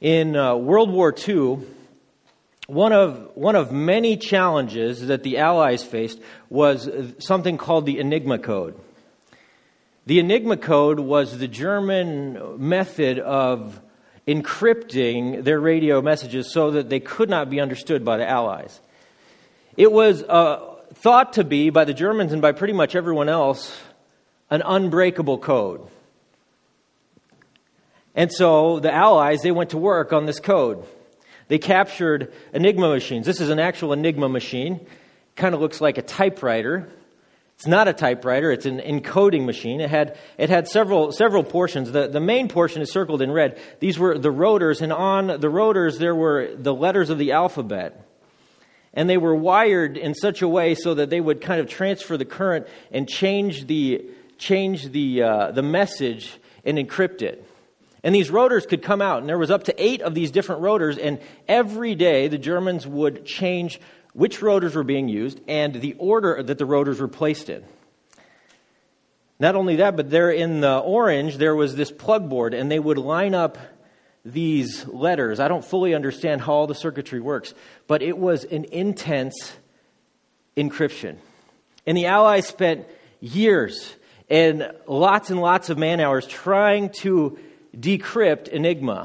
In World War II, one of many challenges that the Allies faced was something called the Enigma Code. The Enigma Code was the German method of encrypting their radio messages so that they could not be understood by the Allies. It was thought to be, by the Germans and by pretty much everyone else, an unbreakable code. And so the Allies, they went to work on this code. They captured Enigma machines. This is an actual Enigma machine. Kind of looks like a typewriter. It's not a typewriter. It's an encoding machine. It had several portions. The main portion is circled in red. These were the rotors, and on the rotors there were the letters of the alphabet. And they were wired in such a way so that they would kind of transfer the current and change the message and encrypt it. And these rotors could come out, and there was up to 8 of these different rotors, and every day the Germans would change which rotors were being used and the order that the rotors were placed in. Not only that, but there in the orange, there was this plug board, and they would line up these letters. I don't fully understand how all the circuitry works, but it was an intense encryption. And the Allies spent years and lots of man-hours trying to decrypt Enigma.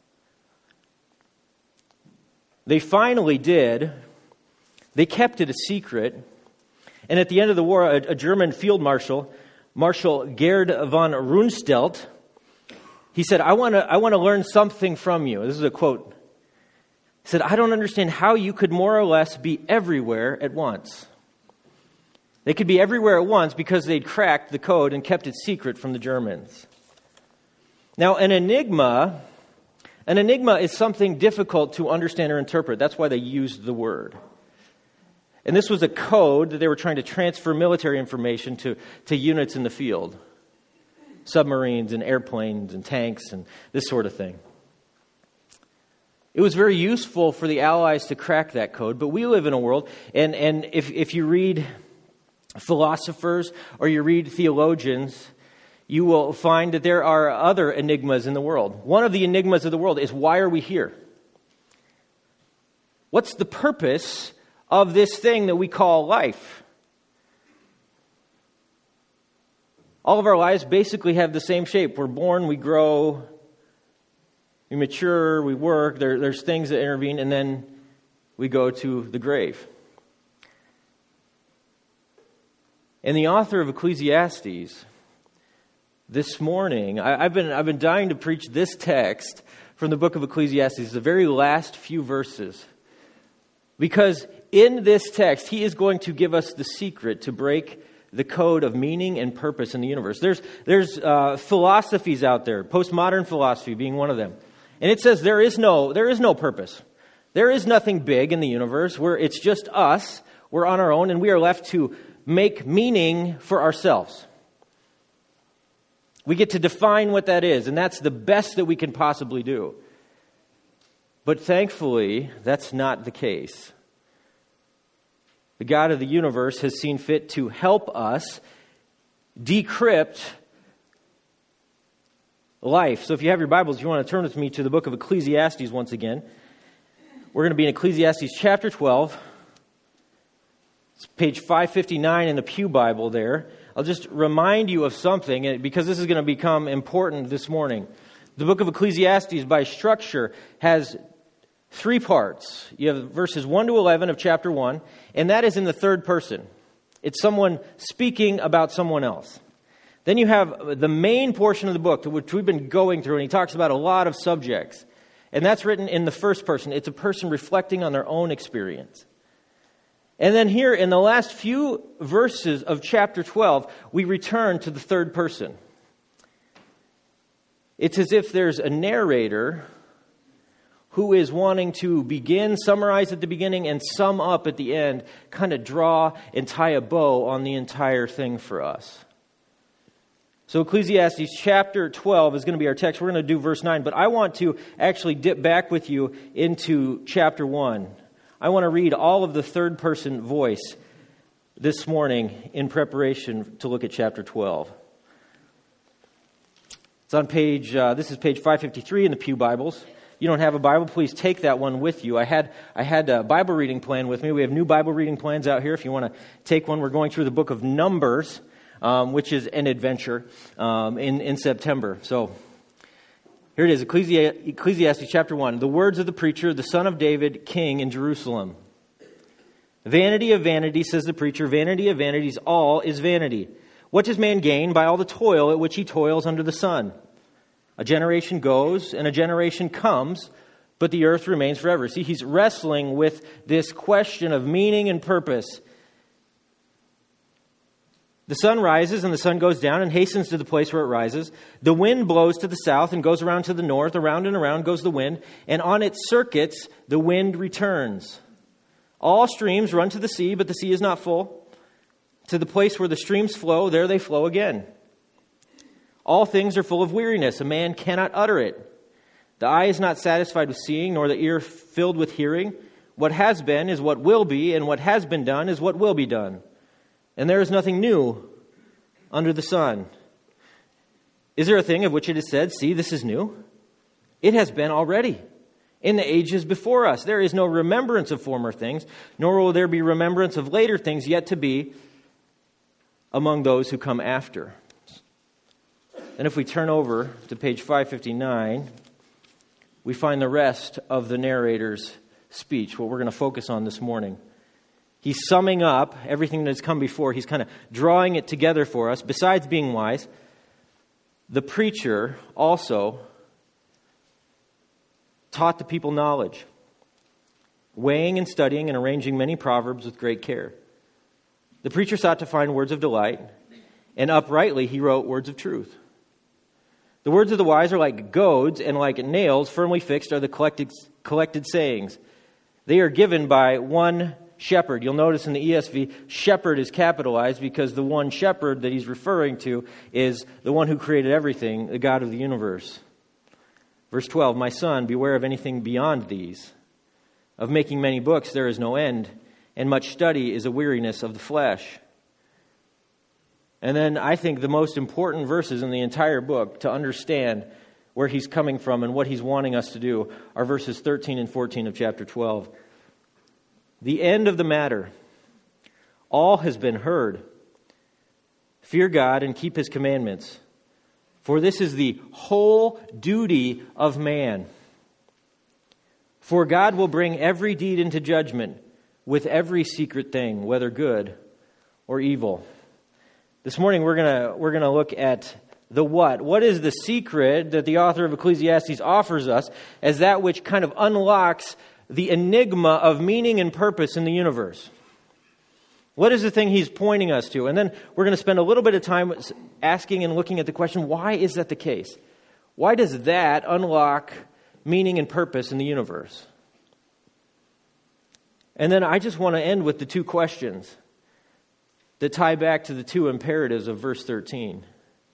They finally did. They kept it a secret. And at the end of the war, a German field marshal, Marshal Gerd von Rundstedt, he said, I want to learn something from you. This is a quote. He said, I don't understand how you could more or less be everywhere at once. They could be everywhere at once because they'd cracked the code and kept it secret from the Germans. Now, an enigma is something difficult to understand or interpret. That's why they used the word. And this was a code that they were trying to transfer military information to units in the field. Submarines and airplanes and tanks and this sort of thing. It was very useful for the Allies to crack that code, but we live in a world, and if you read philosophers or you read theologians, you will find that there are other enigmas in the world. One of the enigmas of the world is, why are we here? What's the purpose of this thing that we call life? All of our lives basically have the same shape. We're born, we grow, we mature, we work, there's things that intervene, and then we go to the grave. And the author of Ecclesiastes, this morning, I've been dying to preach this text from the book of Ecclesiastes, the very last few verses. Because in this text, he is going to give us the secret to break the code of meaning and purpose in the universe. There's philosophies out there, postmodern philosophy being one of them. And it says there is no purpose. There is nothing big in the universe where it's just us, we're on our own, and we are left to make meaning for ourselves. We get to define what that is, and that's the best that we can possibly do. But thankfully, that's not the case. The God of the universe has seen fit to help us decrypt life. So if you have your Bibles, if you want to turn with me to the book of Ecclesiastes once again. We're going to be in Ecclesiastes chapter 12. It's page 559 in the Pew Bible there. I'll just remind you of something, because this is going to become important this morning. The book of Ecclesiastes, by structure, has 3 parts. You have verses 1 to 11 of chapter 1, and that is in the third person. It's someone speaking about someone else. Then you have the main portion of the book, which we've been going through, and he talks about a lot of subjects. And that's written in the first person. It's a person reflecting on their own experience. And then here, in the last few verses of chapter 12, we return to the third person. It's as if there's a narrator who is wanting to begin, summarize at the beginning, and sum up at the end, kind of draw and tie a bow on the entire thing for us. So Ecclesiastes chapter 12 is going to be our text. We're going to do verse 9, but I want to actually dip back with you into chapter 1. I want to read all of the third-person voice this morning in preparation to look at chapter 12. It's on this is page 553 in the Pew Bibles. you don't have a Bible, please take that one with you. I had a Bible reading plan with me. We have new Bible reading plans out here if you want to take one. We're going through the book of Numbers, which is an adventure in September. So here it is, Ecclesiastes chapter 1. The words of the preacher, the son of David, king in Jerusalem. Vanity of vanities, says the preacher, vanity of vanities, all is vanity. What does man gain by all the toil at which he toils under the sun? A generation goes and a generation comes, but the earth remains forever. See, he's wrestling with this question of meaning and purpose. The sun rises and the sun goes down and hastens to the place where it rises. The wind blows to the south and goes around to the north. Around and around goes the wind, and on its circuits the wind returns. All streams run to the sea, but the sea is not full. To the place where the streams flow, there they flow again. All things are full of weariness. A man cannot utter it. The eye is not satisfied with seeing, nor the ear filled with hearing. What has been is what will be, and what has been done is what will be done. And there is nothing new under the sun. Is there a thing of which it is said, see, this is new? It has been already in the ages before us. There is no remembrance of former things, nor will there be remembrance of later things yet to be among those who come after. And if we turn over to page 559, we find the rest of the narrator's speech, what we're going to focus on this morning. He's summing up everything that's come before. He's kind of drawing it together for us. Besides being wise, the preacher also taught the people knowledge, weighing and studying and arranging many proverbs with great care. The preacher sought to find words of delight, and uprightly he wrote words of truth. The words of the wise are like goads, and like nails firmly fixed are the collected sayings. They are given by one shepherd. You'll notice in the ESV, shepherd is capitalized because the one shepherd that he's referring to is the one who created everything, the God of the universe. Verse 12, my son, beware of anything beyond these. Of making many books there is no end, and much study is a weariness of the flesh. And then I think the most important verses in the entire book to understand where he's coming from and what he's wanting us to do are verses 13 and 14 of chapter 12. The end of the matter. All has been heard. Fear God and keep his commandments, for this is the whole duty of man. For God will bring every deed into judgment with every secret thing, whether good or evil. This morning we're gonna look at the what. What is the secret that the author of Ecclesiastes offers us as that which kind of unlocks the enigma of meaning and purpose in the universe? What is the thing he's pointing us to? And then we're going to spend a little bit of time asking and looking at the question, why is that the case? Why does that unlock meaning and purpose in the universe? And then I just want to end with the two questions that tie back to the two imperatives of verse 13.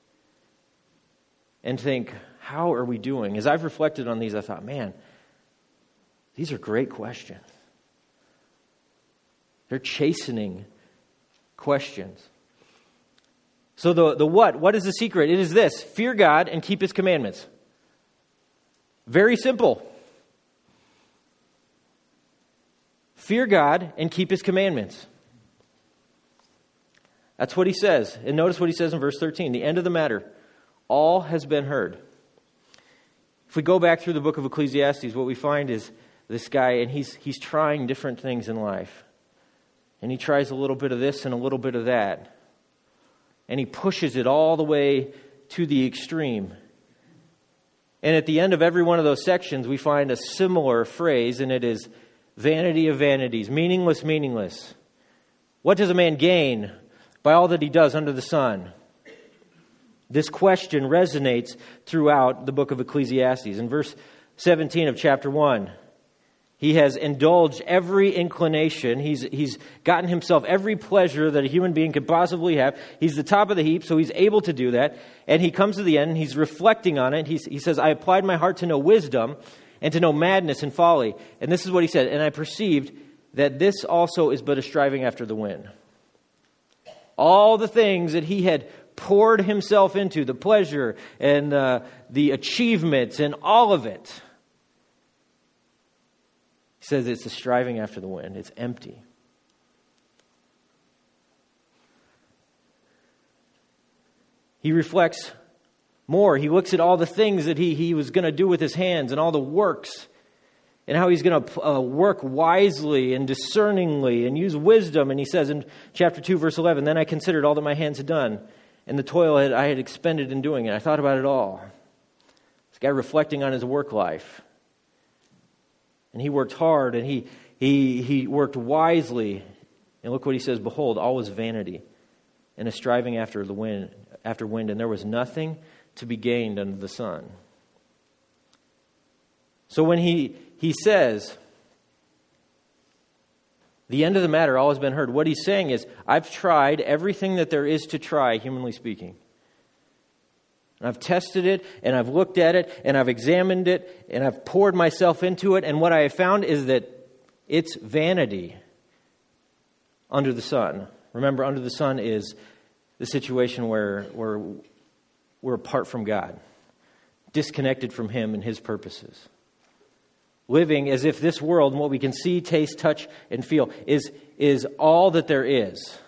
And think, how are we doing? As I've reflected on these, I thought, man, these are great questions. They're chastening questions. So the what is the secret? It is this: fear God and keep his commandments. Very simple. Fear God and keep his commandments. That's what he says. And notice what he says in verse 13. The end of the matter. All has been heard. If we go back through the book of Ecclesiastes, what we find is this guy, and he's trying different things in life. And he tries a little bit of this and a little bit of that. And he pushes it all the way to the extreme. And at the end of every one of those sections, we find a similar phrase, and it is vanity of vanities, meaningless, meaningless. What does a man gain by all that he does under the sun? This question resonates throughout the book of Ecclesiastes. In verse 17 of chapter 1, he has indulged every inclination. He's gotten himself every pleasure that a human being could possibly have. He's the top of the heap, so he's able to do that. And he comes to the end, and he's reflecting on it. He says, I applied my heart to know wisdom and to know madness and folly. And this is what he said, and I perceived that this also is but a striving after the wind. All the things that he had poured himself into, the pleasure and the achievements and all of it, says it's a striving after the wind. It's empty. He reflects more. He looks at all the things that he was going to do with his hands and all the works and how he's going to work wisely and discerningly and use wisdom. And he says in chapter 2, verse 11, "Then I considered all that my hands had done and the toil I had expended in doing it. I thought about it all." This guy reflecting on his work life. And he worked hard and he worked wisely. And look what he says, "Behold, all was vanity and a striving after wind, and there was nothing to be gained under the sun." So when he says, the end of the matter, all has been heard, what he's saying is, I've tried everything that there is to try, humanly speaking. And I've tested it, and I've looked at it, and I've examined it, and I've poured myself into it, and what I have found is that it's vanity under the sun. Remember, under the sun is the situation where we're apart from God, disconnected from Him and His purposes. Living as if this world and what we can see, taste, touch, and feel is all that there is.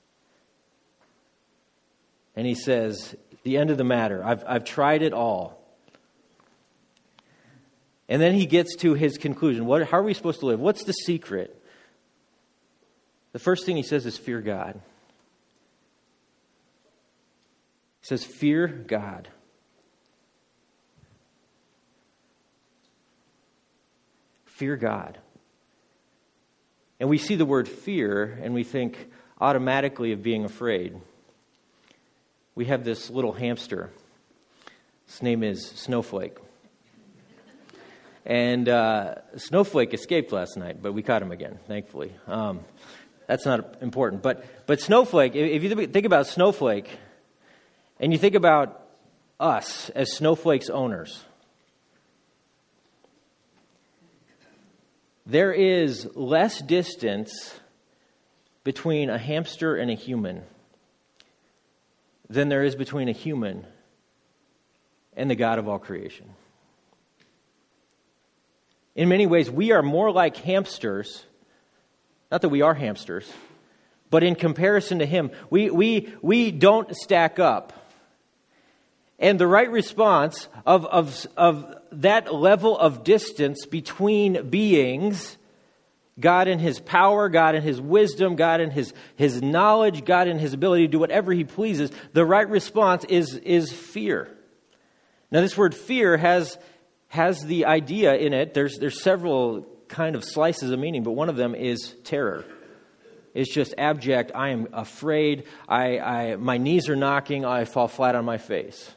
And he says, the end of the matter, I've tried it all. And then he gets to his conclusion. How are we supposed to live? What's the secret? The first thing he says is fear God. He says, fear God. Fear God. And we see the word fear and we think automatically of being afraid. We have this little hamster. His name is Snowflake. And Snowflake escaped last night, but we caught him again, thankfully. That's not important. But Snowflake, if you think about Snowflake, and you think about us as Snowflake's owners, there is less distance between a hamster and a human than there is between a human and the God of all creation. In many ways, we are more like hamsters. Not that we are hamsters, but in comparison to Him, we don't stack up. And the right response of that level of distance between beings, God in His power, God in His wisdom, God in His knowledge, God in His ability to do whatever He pleases, the right response is fear. Now, this word fear has the idea in it. There's several kind of slices of meaning, but one of them is terror. It's just abject. I am afraid. My knees are knocking. I fall flat on my face.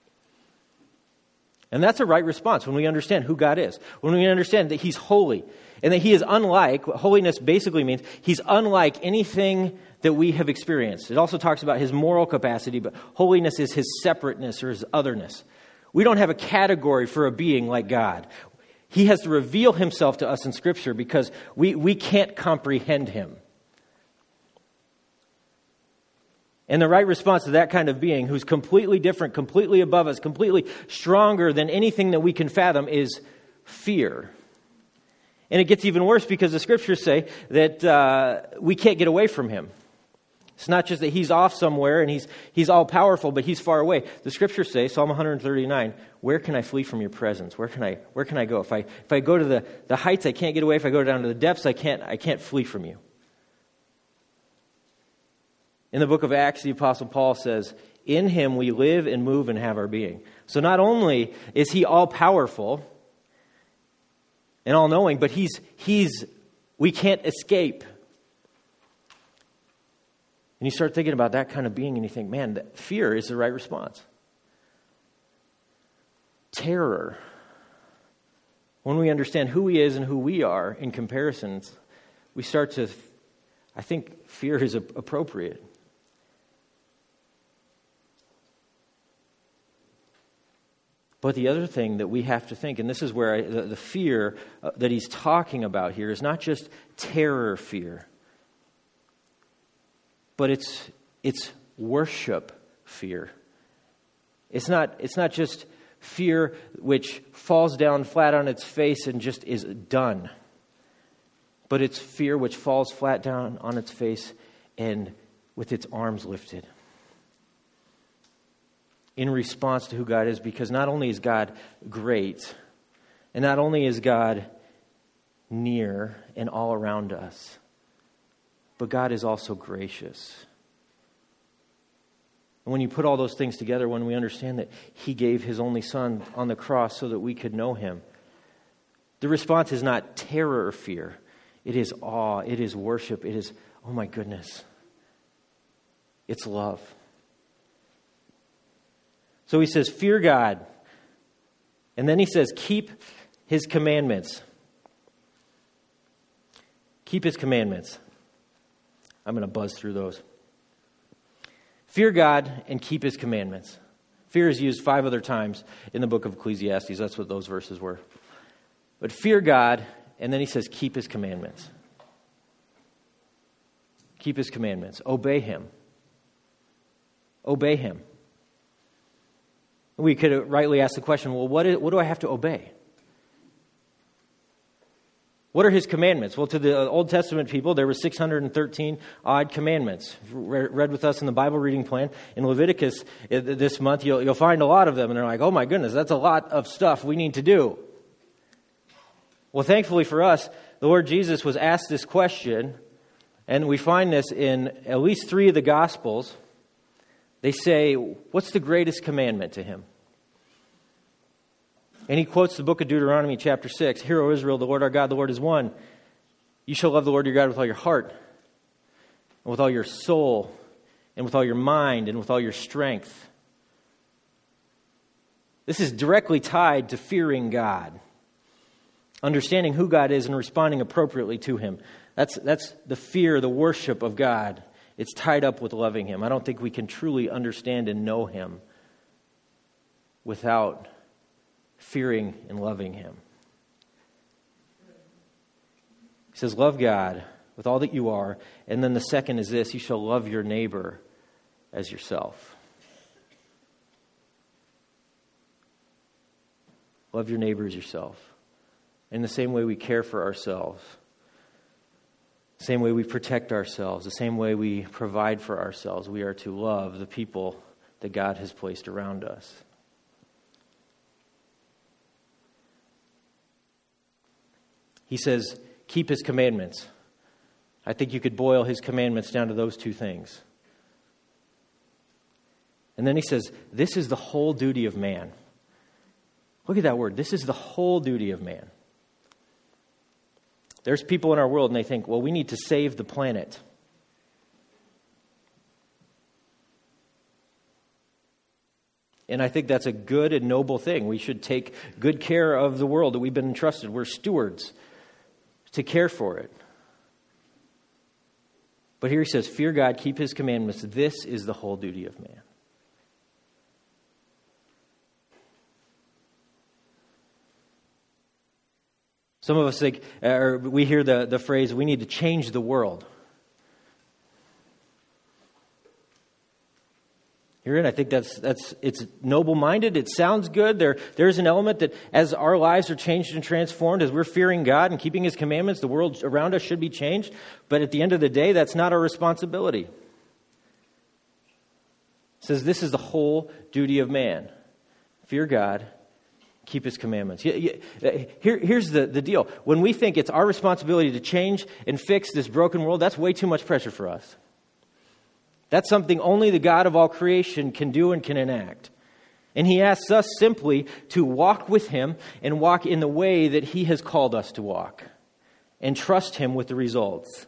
And that's a right response when we understand who God is. When we understand that He's holy and that He is unlike, what holiness basically means, He's unlike anything that we have experienced. It also talks about His moral capacity, but holiness is His separateness or His otherness. We don't have a category for a being like God. He has to reveal Himself to us in Scripture because we can't comprehend Him. And the right response to that kind of being who's completely different, completely above us, completely stronger than anything that we can fathom is fear. And it gets even worse because the Scriptures say that we can't get away from Him. It's not just that He's off somewhere and He's all powerful, but He's far away. The Scriptures say, Psalm 139, where can I flee from your presence? Where can I go? If I go to the heights, I can't get away. If I go down to the depths, I can't flee from you. In the book of Acts, the Apostle Paul says, in Him we live and move and have our being. So not only is He all-powerful and all-knowing, but we can't escape. And you start thinking about that kind of being and you think, man, fear is the right response. Terror. When we understand who He is and who we are in comparisons, we start to, I think fear is appropriate. But the other thing that we have to think, and this is where the fear that he's talking about here is not just terror fear, but it's worship fear. It's not just fear which falls down flat on its face and just is done. but it's fear which falls flat down on its face and with its arms lifted. In response to who God is, because not only is God great, and not only is God near and all around us, but God is also gracious. And when you put all those things together, when we understand that He gave His only Son on the cross so that we could know Him, the response is not terror or fear. It is awe. It is worship. It is, oh my goodness. It's love. So He says, fear God. And then He says, keep His commandments. Keep His commandments. I'm going to buzz through those. Fear God and keep His commandments. Fear is used 5 other times in the book of Ecclesiastes. That's what those verses were. But fear God, and then He says, keep His commandments. Keep His commandments. Obey Him. Obey Him. We could rightly ask the question, well, what do I have to obey? What are His commandments? Well, to the Old Testament people, there were 613 odd commandments. Read with us in the Bible reading plan. In Leviticus this month, you'll find a lot of them. And they're like, oh my goodness, that's a lot of stuff we need to do. Well, thankfully for us, the Lord Jesus was asked this question. And we find this in at least 3 of the Gospels. They say, what's the greatest commandment to Him? And He quotes the book of Deuteronomy chapter 6. Hear, O Israel, the Lord our God, the Lord is one. You shall love the Lord your God with all your heart, and with all your soul, and with all your mind, and with all your strength. This is directly tied to fearing God, understanding who God is and responding appropriately to Him. That's the fear, the worship of God. It's tied up with loving Him. I don't think we can truly understand and know Him without fearing and loving Him. He says, love God with all that you are. And then the second is this, you shall love your neighbor as yourself. Love your neighbor as yourself. In the same way we care for ourselves, the same way we protect ourselves, the same way we provide for ourselves, we are to love the people that God has placed around us. He says, keep His commandments. I think you could boil His commandments down to those 2 things. And then He says, this is the whole duty of man. Look at that word. This is the whole duty of man. There's people in our world and they think, well, we need to save the planet. And I think that's a good and noble thing. We should take good care of the world that we've been entrusted. We're stewards to care for it. But here He says, fear God, keep His commandments. This is the whole duty of man. Some of us think, or we hear the phrase, we need to change the world. Herein, I think it's noble-minded. It sounds good. There's an element that as our lives are changed and transformed, as we're fearing God and keeping His commandments, the world around us should be changed. But at the end of the day, that's not our responsibility. It says this is the whole duty of man. Fear God, keep His commandments. Here's the deal. When we think it's our responsibility to change and fix this broken world, that's way too much pressure for us. That's something only the God of all creation can do and can enact. And He asks us simply to walk with Him and walk in the way that He has called us to walk and trust Him with the results.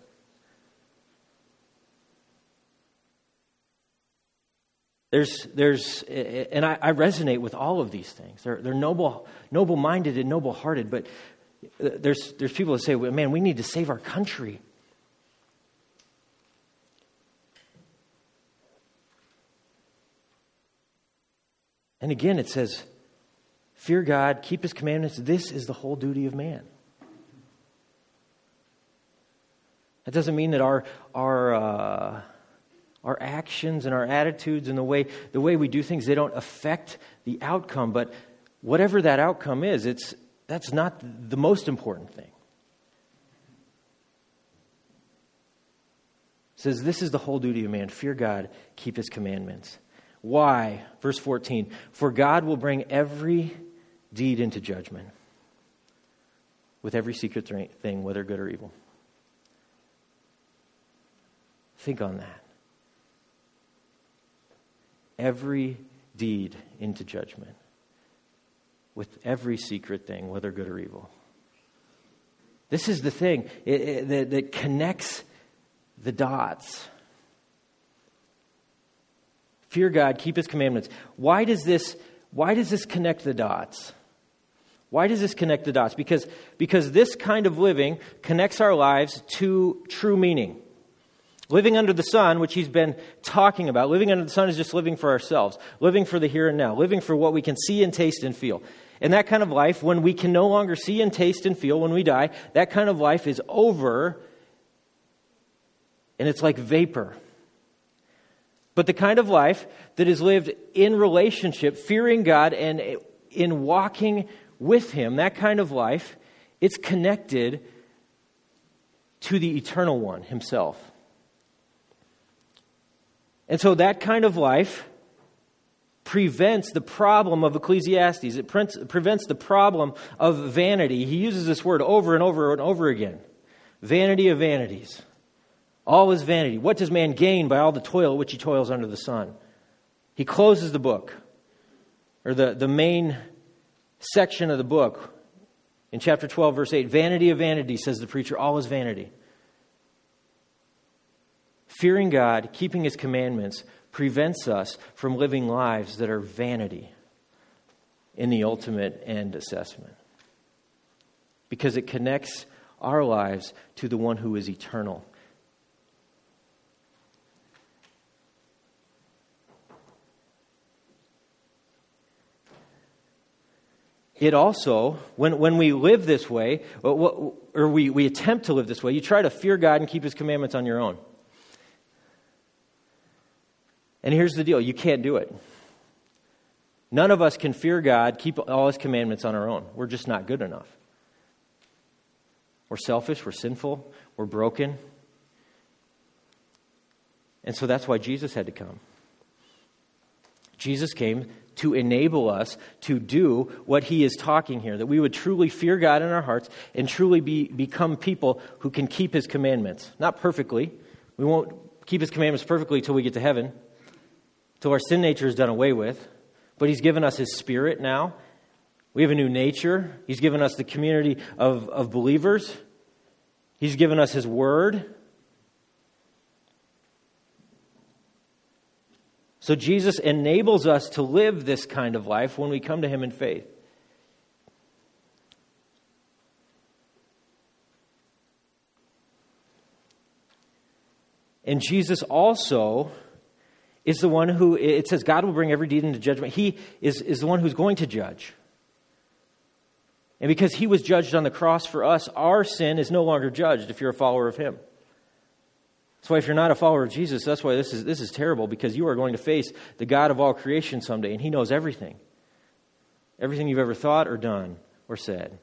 And I resonate with all of these things. They're noble-minded and noble-hearted, but there's people that say, well, man, we need to save our country. And again, it says, fear God, keep His commandments. This is the whole duty of man. That doesn't mean that our actions and our attitudes and the way we do things, they don't affect the outcome. But whatever that outcome is, that's not the most important thing. says, this is the whole duty of man. Fear God, keep his commandments. Why? Verse 14, for God will bring every deed into judgment with every secret thing, whether good or evil. Think on that. Every deed into judgment with every secret thing, whether good or evil. This is the thing that connects the dots. Fear God, keep his commandments. Why does this connect the dots? Why does this connect the dots? Because this kind of living connects our lives to true meaning. Living under the sun, which he's been talking about, living under the sun is just living for ourselves, living for the here and now, living for what we can see and taste and feel. And that kind of life, when we can no longer see and taste and feel when we die, that kind of life is over, and it's like vapor. But the kind of life that is lived in relationship, fearing God and in walking with him, that kind of life, it's connected to the Eternal One himself. And so that kind of life prevents the problem of Ecclesiastes. It prevents the problem of vanity. He uses this word over and over and over again. Vanity of vanities. All is vanity. What does man gain by all the toil which he toils under the sun? He closes the book, or the main section of the book, in chapter 12, verse 8. Vanity of vanity, says the preacher, all is vanity. Fearing God, keeping his commandments, prevents us from living lives that are vanity in the ultimate end assessment. Because it connects our lives to the one who is eternal. It also, when we live this way, or we attempt to live this way, you try to fear God and keep his commandments on your own. And here's the deal, you can't do it. None of us can fear God, keep all his commandments on our own. We're just not good enough. We're selfish, we're sinful, we're broken. And so that's why Jesus had to come. Jesus came to enable us to do what he is talking here, that we would truly fear God in our hearts and truly become people who can keep his commandments. Not perfectly. We won't keep his commandments perfectly till we get to heaven, till our sin nature is done away with. But he's given us his Spirit now. We have a new nature. He's given us the community of believers. He's given us his word. So Jesus enables us to live this kind of life when we come to him in faith. And Jesus also is the one who, it says God will bring every deed into judgment. He is the one who's going to judge. And because he was judged on the cross for us, our sin is no longer judged if you're a follower of him. That's why if you're not a follower of Jesus, that's why this is terrible, because you are going to face the God of all creation someday, and he knows everything. Everything you've ever thought or done or said.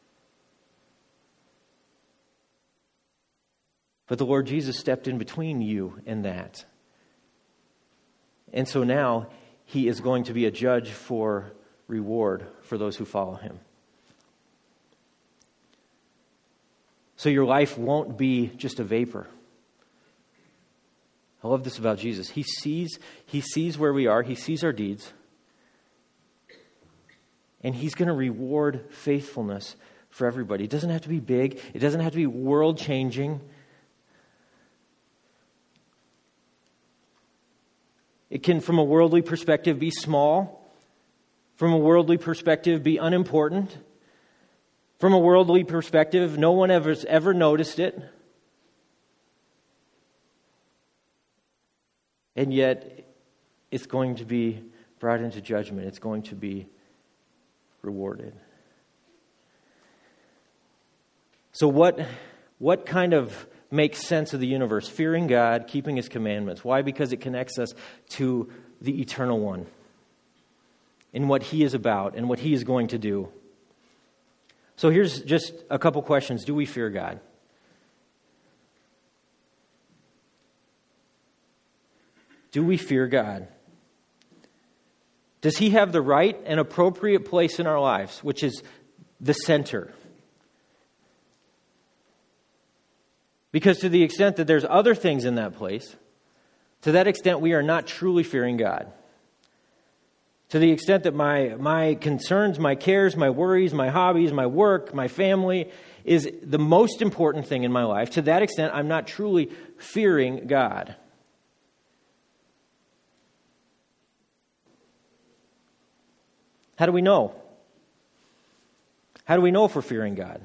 But the Lord Jesus stepped in between you and that. And so now he is going to be a judge for reward for those who follow him. So your life won't be just a vapor. I love this about Jesus. He sees where we are. He sees our deeds. And he's going to reward faithfulness for everybody. It doesn't have to be big. It doesn't have to be world-changing. It can, from a worldly perspective, be small. From a worldly perspective, be unimportant. From a worldly perspective, no one has ever noticed it. And yet, it's going to be brought into judgment. It's going to be rewarded. So what kind of makes sense of the universe? Fearing God, keeping his commandments. Why? Because it connects us to the Eternal One and what he is about and what he is going to do. So here's just a couple questions. Do we fear God? Do we fear God? Does He have the right and appropriate place in our lives, which is the center? Because to the extent that there's other things in that place, to that extent we are not truly fearing God. To the extent that my concerns, my cares, my worries, my hobbies, my work, my family is the most important thing in my life, to that extent I'm not truly fearing God. How do we know? How do we know if we're fearing God?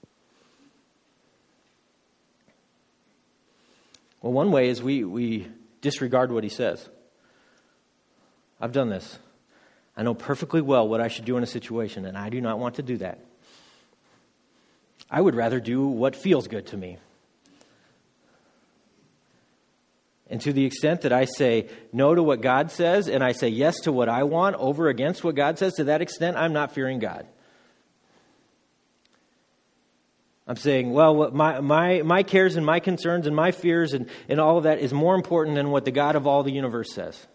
Well, one way is we disregard what He says. I've done this. I know perfectly well what I should do in a situation, and I do not want to do that. I would rather do what feels good to me. And to the extent that I say no to what God says, and I say yes to what I want over against what God says, to that extent, I'm not fearing God. I'm saying, well, my cares and my concerns and my fears and all of that is more important than what the God of all the universe says.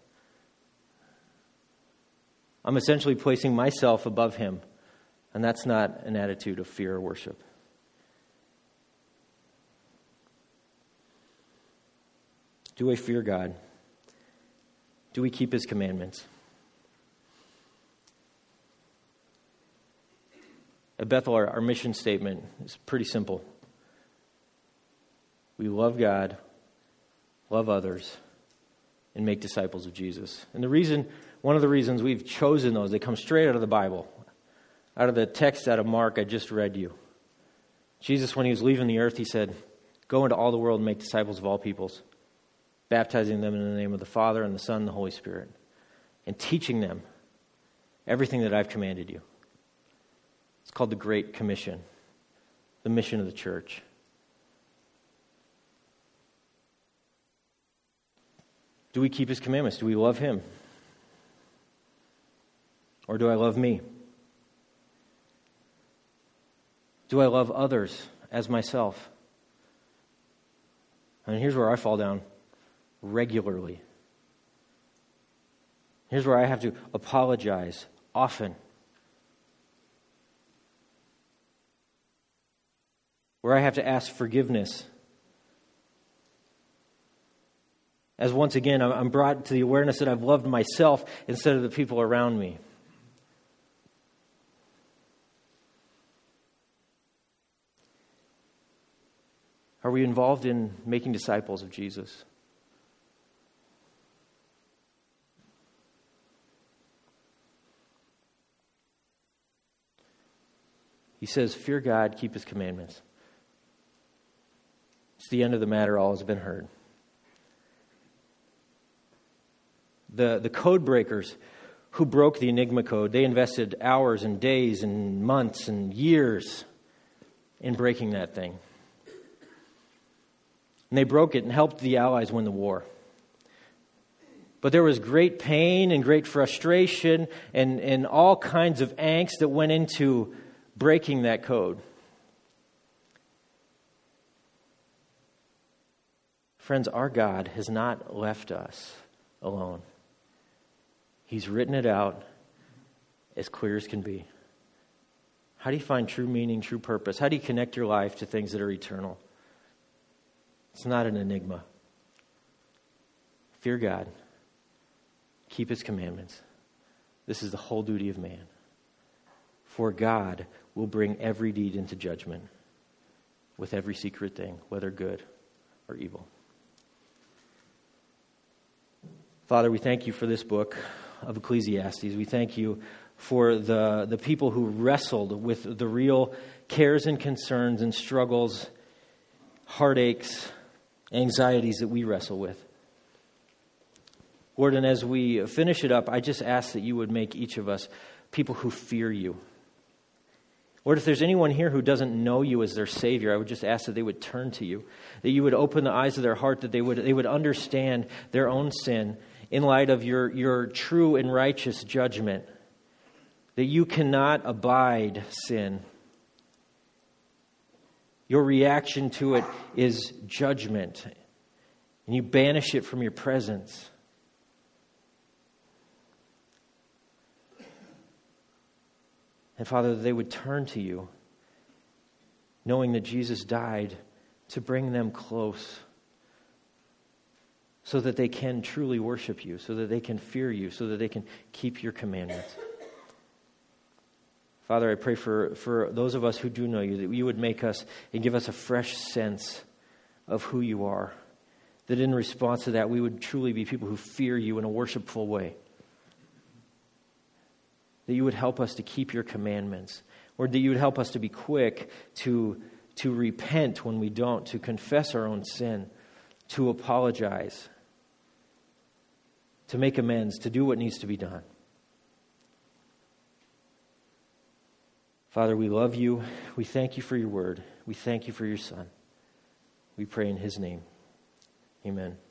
I'm essentially placing myself above Him, and that's not an attitude of fear or worship. Do I fear God? Do we keep His commandments? At Bethel, our mission statement is pretty simple. We love God, love others, and make disciples of Jesus. And one of the reasons we've chosen those, they come straight out of the Bible, out of the text out of Mark I just read you. Jesus, when He was leaving the earth, He said, "Go into all the world and make disciples of all peoples, baptizing them in the name of the Father and the Son and the Holy Spirit, and teaching them everything that I've commanded you." It's called the Great Commission, the mission of the church. Do we keep His commandments? Do we love Him? Or do I love me? Do I love others as myself? And here's where I fall down regularly. Here's where I have to apologize often. Where I have to ask forgiveness. As once again, I'm brought to the awareness that I've loved myself instead of the people around me. Are we involved in making disciples of Jesus? He says, fear God, keep His commandments. It's the end of the matter, all has been heard. The code breakers who broke the Enigma code, they invested hours and days and months and years in breaking that thing. And they broke it and helped the Allies win the war. But there was great pain and great frustration and all kinds of angst that went into breaking that code. Friends, our God has not left us alone. He's written it out as clear as can be. How do you find true meaning, true purpose? How do you connect your life to things that are eternal? It's not an enigma. Fear God. Keep His commandments. This is the whole duty of man. For God will bring every deed into judgment with every secret thing, whether good or evil. Father, we thank You for this book of Ecclesiastes. We thank You for the people who wrestled with the real cares and concerns and struggles, heartaches, anxieties that we wrestle with. Lord, and as we finish it up, I just ask that You would make each of us people who fear You. Lord, if there's anyone here who doesn't know You as their Savior, I would just ask that they would turn to You, that You would open the eyes of their heart, that they would understand their own sin in light of your true and righteous judgment, that You cannot abide sin. Your reaction to it is judgment, and You banish it from Your presence. And Father, that they would turn to you, knowing that Jesus died to bring them close, so that they can truly worship you, so that they can fear you, so that they can keep your commandments. Father, I pray for those of us who do know you, that you would make us and give us a fresh sense of who you are, that in response to that, we would truly be people who fear you in a worshipful way, that you would help us to keep your commandments, or that you would help us to be quick to repent when we don't, to confess our own sin, to apologize, to make amends, to do what needs to be done. Father, we love you. We thank you for your word. We thank you for your Son. We pray in his name. Amen.